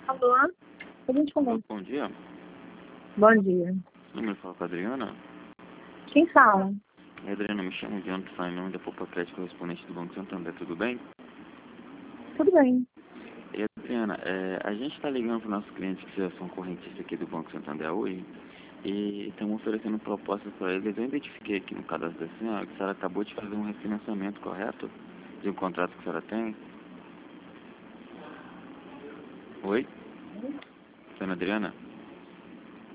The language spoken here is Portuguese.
Alô? A gente conversa. Bom dia. Bom dia. Número fala com a Adriana. Quem fala? Adriana, me chamo de Antônio, em nome da Poupa Crédito, correspondente do Banco Santander, tudo bem? Tudo bem. E Adriana, a gente está ligando para os nossos clientes que já são correntistas aqui do Banco Santander hoje e estamos oferecendo propostas para eles. Eu identifiquei aqui no cadastro da senhora que a senhora acabou de fazer um refinanciamento, correto? De um contrato que a senhora tem? Oi? Senhora Adriana?